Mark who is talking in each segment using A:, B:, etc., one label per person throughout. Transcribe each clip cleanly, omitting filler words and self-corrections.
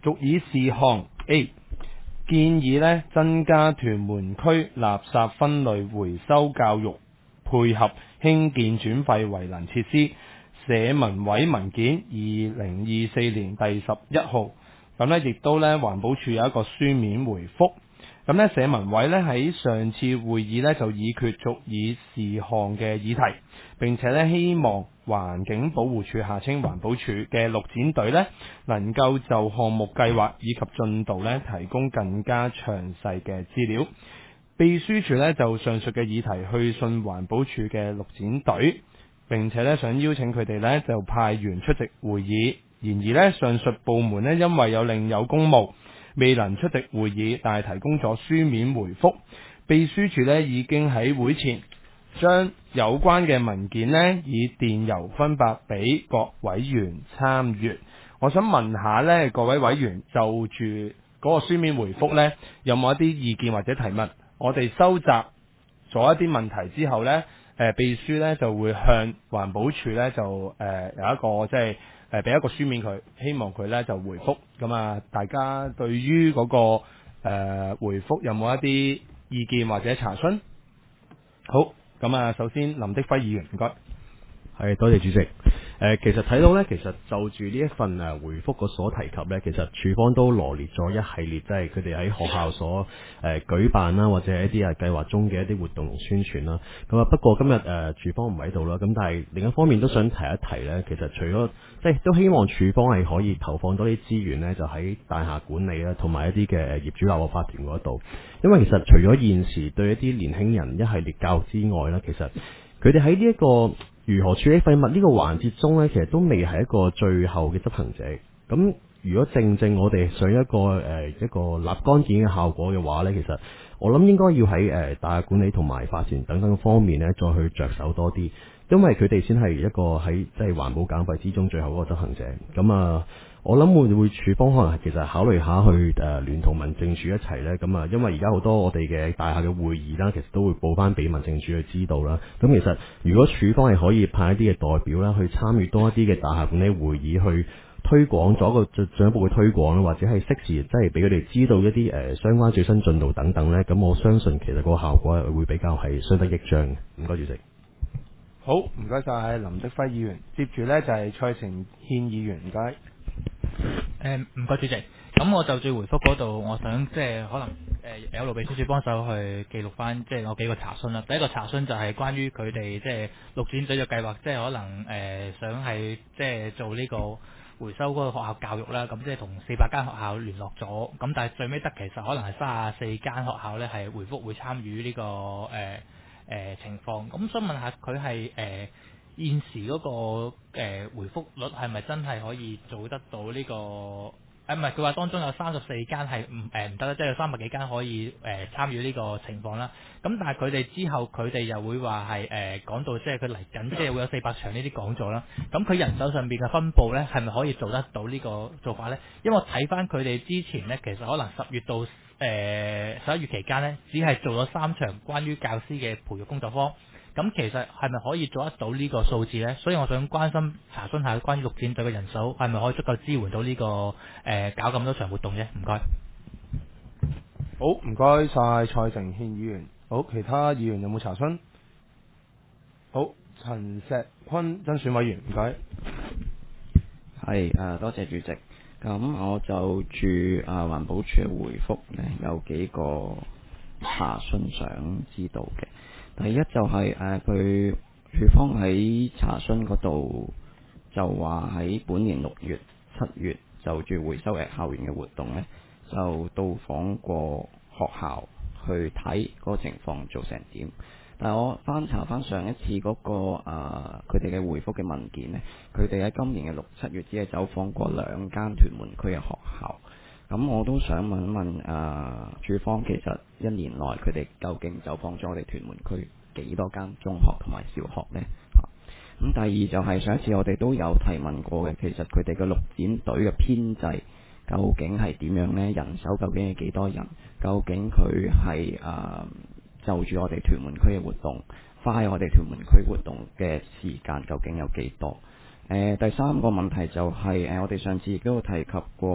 A: 逐議事項 A 建議呢增加屯門區垃圾分類回收教育，配合興建轉廢為能設施。社民委文件2024年第11號，咁呢亦都呢環保署有一個書面回覆。咁呢社民委呢喺上次會議呢就議決逐議事項嘅議題，並且呢希望環境保護署下稱環保署嘅綠展隊呢能夠就項目計劃以及進度呢提供更加詳細嘅資料。秘書處呢就上述嘅議題去信環保署嘅綠展隊，並且呢想邀請佢哋呢就派員出席會議。然而呢上述部門呢因為有另有公務，未能出席會議，但係提供咗書面回覆。秘書處呢已經喺會前將有關嘅文件呢以電郵分發俾各委員參閱。我想問下呢各位委員就住嗰個書面回覆呢有冇一啲意見或者提問？我哋收集咗一啲問題之後呢，秘書呢就會向環保署呢就有一個即係俾一個書面佢，希望佢呢就回覆。咁啊，大家對於嗰個回覆有冇一啲意見或者查詢？好，咁啊，首先林的輝議員，唔該。
B: 係，多謝主席。其實睇到呢，其實就住呢一份回覆個所提及呢，其實署方都羅列咗一系列，即係佢哋喺學校所舉辦啦，或者一啲計劃中嘅一啲活動同宣傳啦。咁啊，不過今日署方唔喺度啦，咁但係另一方面都想提一提呢，其實除咗即係都希望署方係可以投放多啲資源呢，就喺大廈管理啦，同埋一啲嘅業主立案法團嗰度。因為其實除咗現時對一啲年輕人一系列教育之外呢，其實佢哋喺呢一個如何處理廢物呢個環節中呢，其實都未係一個最後嘅執行者。咁如果正我哋想一個立竿見影嘅效果嘅話呢，其實我諗應該要喺大廈管理同埋發展等等方面呢，再去着手多啲，因為佢哋先係一個喺即係環保減廢之中最後嗰個執行者。咁啊，我諗會署方可能係其實考慮下去聯同民政處一齊呢。咁啊，因為而家好多我哋嘅大廈嘅會議啦，其實都會報翻俾民政處去知道啦。咁其實如果署方係可以派一啲嘅代表啦，去參與多一啲嘅大廈管理會議，去推廣咗個進一步嘅推廣啦，或者係適時即係俾佢哋知道一啲相關最新進度等等呢。咁我相信其實個效果會比較係相得益彰嘅。唔該，主席。
A: 好，唔該晒林的輝議員。接住呢就係蔡成憲議員，唔該。
C: 唔該主席，咁我就住回覆嗰度，我想即係可能有勞秘書處幫手去記錄翻，即係我幾個查詢啦。第一個查詢就係關於佢哋即係綠展隊嘅計劃，即係可能想係即係做呢個回收嗰個學校教育啦。咁即係同400間學校聯絡咗，咁但係最尾得其實可能係34間學校呢係回覆會參與呢個情況。咁想問下佢係現時嗰個回覆率係咪真係可以做得到呢個？唔係，佢話當中有34間係唔得啦，即係有300幾間可以參與呢個情況啦。咁但係佢哋之後佢哋又會話係講到即係佢嚟緊即係會有400場呢啲講座啦。咁佢人手上邊嘅分佈呢，係咪可以做得到呢個做法呢？因為我睇翻佢哋之前呢，其實可能10月到11月期間呢，只係做咗3場關於教師嘅培育工作坊。咁其實係咪可以做得到呢個數字呢？所以我想關心查詢下關於綠展隊嘅人手係咪可以足夠支援到呢個搞咁多場活動啫？唔該。
A: 好，唔該晒蔡成憲議員。好，其他議員有冇查詢？好，陳石坤甄選委員，唔該。
D: 係多謝主席。咁我就住環保署嘅回覆呢，有幾個查詢想知道嘅。第一就係佢署方喺查詢嗰度就話喺本年6月、7月就住回收校園嘅活動呢，就到訪過學校去睇嗰個情況做成點。但係我翻查翻上一次嗰個佢哋嘅回覆嘅文件呢，佢哋喺今年嘅6、7月只係走訪過2間屯門區嘅學校。咁我都想問一問署方，其實1年內佢哋究竟走訪咗我哋屯門區幾多間中學同埋小學呢？咁第二就係上一次我哋都有提問過嘅，其實佢哋嘅綠展隊嘅編制究竟係點樣呢？人手究竟係幾多人？究竟佢係就住我哋屯門區嘅活動，花喺我哋屯門區活動嘅時間究竟有幾多？第三個問題就係我哋上次亦都有提及過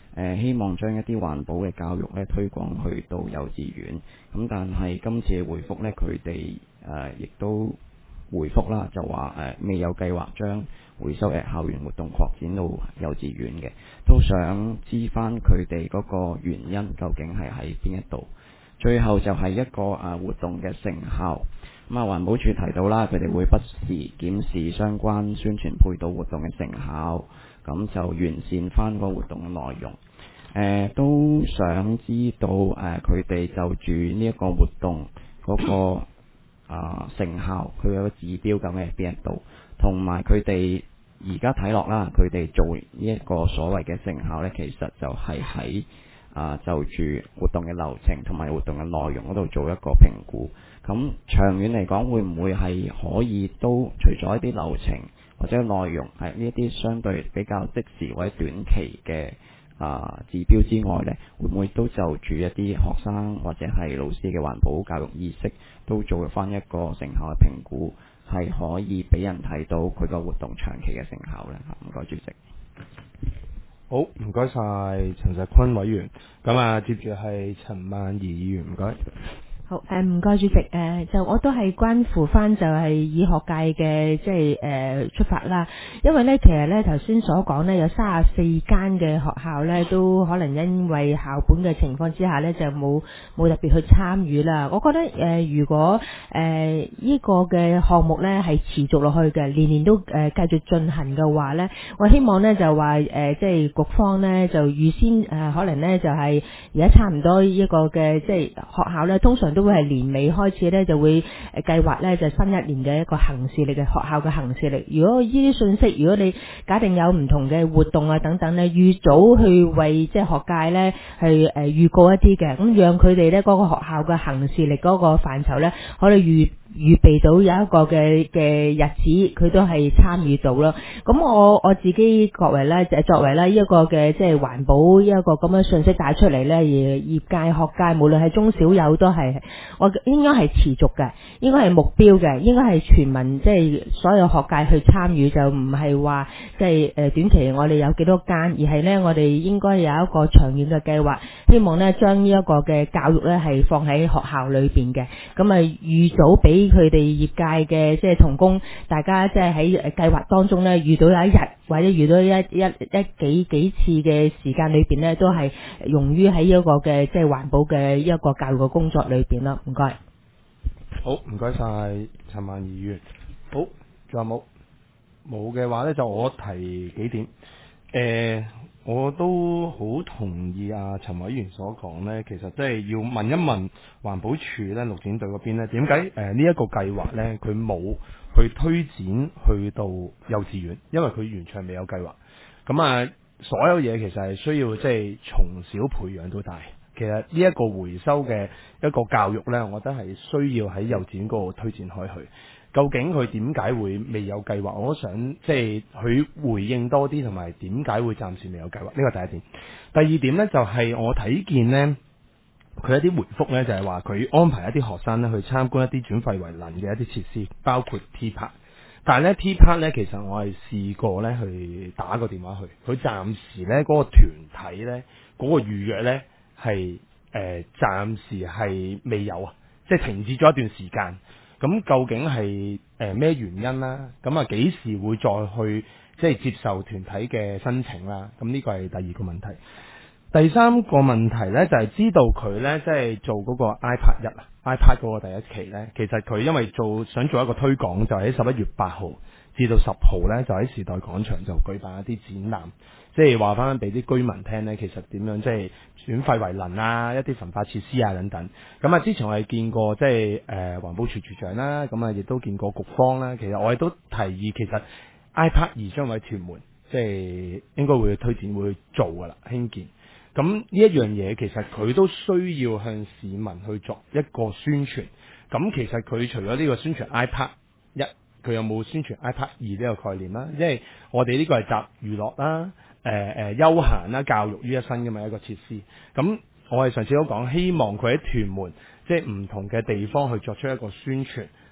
D: 希望將一啲環保嘅教育咧推廣去到幼稚園。咁但係今次嘅回覆呢，佢哋亦都回覆啦，就話未有計劃將回收嘅校園活動擴展到幼稚園嘅，都想知翻佢哋嗰個原因究竟係喺邊一度。最後就係一個活動嘅成效。咁環保署提到啦，佢哋會不時檢視相關宣傳配套活動嘅成效，咁就完善翻個活動嘅內容。都想知道佢哋就住呢一個活動嗰個成效，佢有個指標究竟係邊一度，同埋佢哋而家睇落啦，佢哋做呢一個所謂嘅成效呢，其實就係喺就住活動嘅流程同埋活動嘅內容嗰度做一個評估。咁長遠嚟講，會唔會係可以都除咗一啲流程或者內容係呢一啲相對比較即時或者短期嘅指標之外呢，會唔會都就住一啲學生或者係老師嘅環保教育意識，都做翻一個成效嘅評估，係可以俾人睇到佢個活動長期嘅成效呢？唔該，主席。
A: 好，唔該晒陳石坤委員。咁接住係陳萬儀議員，唔該。
E: 好，唔該主席，就我都係關乎翻就係以學界嘅即係出發啦，因為咧其實咧頭先所講咧有34間嘅學校咧都可能因為校本嘅情況之下咧就冇特別去參與啦。我覺得如果呢個嘅項目咧係持續落去嘅，年年都繼續進行嘅話咧，我希望咧就話即係局方咧就預先可能咧就係而家差唔多呢個嘅即係學校咧通常都會係年尾開始咧，就會計劃咧就新一年嘅一個行事曆嘅學校嘅行事曆。如果呢啲信息，如果你假定有唔同嘅活動等等咧，預早去為即係學界咧去預告一啲嘅，咁讓佢哋咧嗰個學校嘅行事曆嗰個範疇咧，可以預備到有一個嘅日子，佢都係參與到咯。咁我自己作為咧呢一個嘅即係環保一個咁樣信息帶出嚟咧，而業界學界無論係中小幼都係，我應該係持續嘅，應該係目標嘅，應該係全民即係所有學界去參與，就唔係話即係短期我哋有幾多間，而係咧我哋應該有一個長遠嘅計劃，希望咧將呢一個嘅教育咧係放喺學校裏邊嘅，咁預早俾佢哋業界嘅即係同工，大家即係喺計劃當中咧遇到有一日或者遇到幾次嘅時間裏邊咧，都係用於喺一個嘅即係環保嘅一個教育嘅工作裏邊咯。唔該。
A: 好，唔該晒陳萬儀議員。好，仲有冇？冇嘅話咧，就我提幾點。我都好同意陳委員所講呢，其實即係要問一問環保署呢，綠展隊嗰邊呢，點解呢一個計劃呢，佢冇去推展去到幼稚園，因為佢完全未有計劃。咁所有嘢其實係需要即係從小培養到大。其實呢一個回收嘅一個教育呢，我覺得係需要喺幼稚園嗰度推展開去。究竟佢點解會未有計劃？我都想即係佢回應多啲，同埋點解會暫時未有計劃？呢個第一點。第二點呢，就係我睇見呢，佢一啲回覆呢，就係話佢安排一啲學生呢去參觀一啲轉廢為能嘅一啲設施，包括 T Park。但係呢 T Park 呢，其實我係試過呢去打個電話去，佢暫時呢嗰個團體呢，嗰個預約呢係暫時係未有啊，即係停止咗一段時間。咁究竟係咩原因啦？咁幾時會再去即係接受團體嘅申請啦？咁呢個係第二個問題。第三個問題呢，就係知道佢呢，即係做嗰個 iPad 1iPad 嗰個第一期呢，其實佢因為想做一個推廣，就喺11月8號至到10號呢，就喺時代廣場就舉辦一啲展覽，即係話翻俾啲居民聽呢，其實點樣即係轉廢為能啊，一啲焚化設施啊等等。咁之前我係見過即係環保署署長啦，咁亦都見過局方啦。其實我哋都提議，其實 iPad 2將會喺屯門，即係應該會推薦會去做噶啦，興建。咁呢一樣嘢其實佢都需要向市民去作一個宣傳。咁其實佢除咗呢個宣傳 iPad 1，佢有冇宣傳 iPad 2呢個概念啦？因為我哋呢個係集娛樂啦、休閒啦、教育於一身嘅嘛一個設施。咁我哋上次都講，希望佢喺屯門即係唔同嘅地方去作出一個宣傳，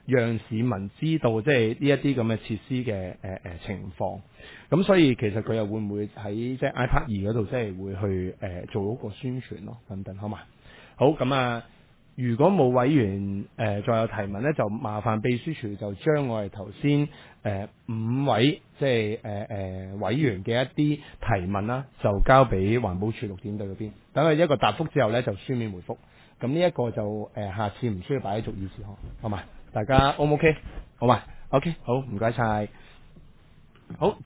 A: 讓市民知道即係呢一啲咁嘅設施嘅情況。咁所以其實佢又會唔會喺即係 iPad 2嗰度即係會去做嗰個宣傳咯，等等，好嘛？好，咁啊，如果冇委員再有提問咧，就麻煩秘書處就將我哋頭先5位即係委員嘅一啲提問啦，就交俾環保署綠點隊嗰邊，等佢一個答覆之後咧就書面回覆。咁呢一個就下次唔需要擺喺逐議事項，好嘛？大家 O 唔 OK？好嘛？OK， 好，唔該晒。好。